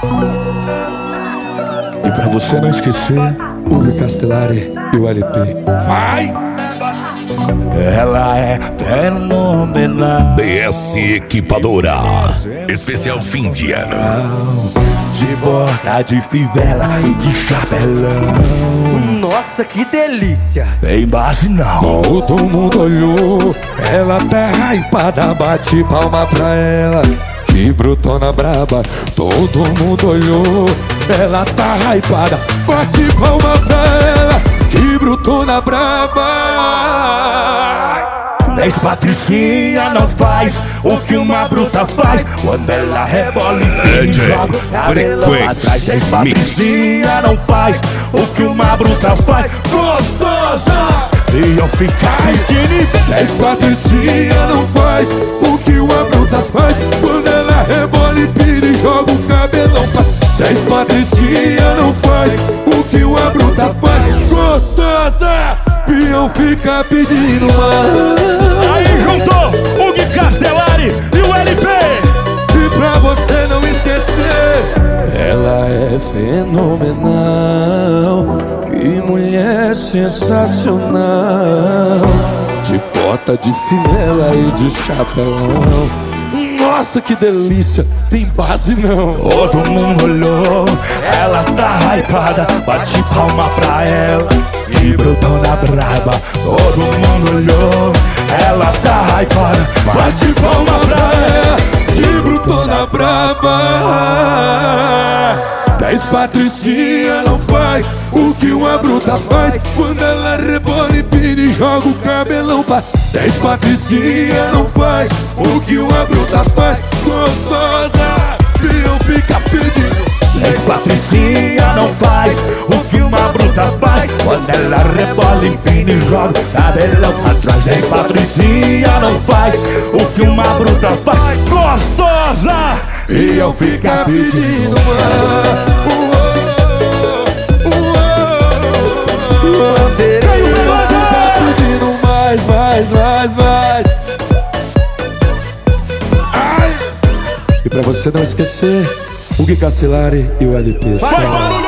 E pra você não esquecer, Hugo Castellari e o LP. Vai! Ela é fenomenal. DS Equipadora. Especial fim de ano. De bota, de fivela e de chapelão. Nossa, que delícia! Tem base não. Todo mundo olhou. Ela tá hypada, bate palma pra ela. Que brutona braba, todo mundo olhou. Ela tá hypada, bate palma pra ela. Que brutona braba. 10 Patricinha não faz o que uma bruta faz. Quando ela rebola e joga cabelão atrás. 10 Patricinha não faz o que uma bruta faz. Gostosa! E eu ficar pedindo. 10 Patricinha não faz o que uma bruta faz. Quando ela rebola e pira e joga o cabelão pra 10 Patricinha não faz o que uma bruta faz. Gostosa! E eu ficar pedindo mais. Aí juntou Hugo Castellari e o LP. E pra você não esquecer, ela é fenomenal. Que mulher sensacional. De bota, de fivela e de chapelão. Nossa, que delícia, tem base não. Todo mundo olhou, ela tá hypada, bate palma pra ela. Que brutona braba, todo mundo olhou. Ela tá hypada, bate palma pra ela. Que brutona braba. 10 Patricinha não faz o que uma bruta faz. Quando ela rebola e pira e joga o cabelão pra 10 Patricinha não faz o que uma bruta faz. Gostosa, e eu fica pedindo. 10 Patricinha não faz o que uma bruta faz. Quando ela rebola, empina e joga o cabelão atrás. 10 Patricinha não faz o que uma bruta faz. Gostosa! E eu fica pedindo mais. Ai! E pra você não esquecer, Hugo Castellari e o LP. Faz barulho!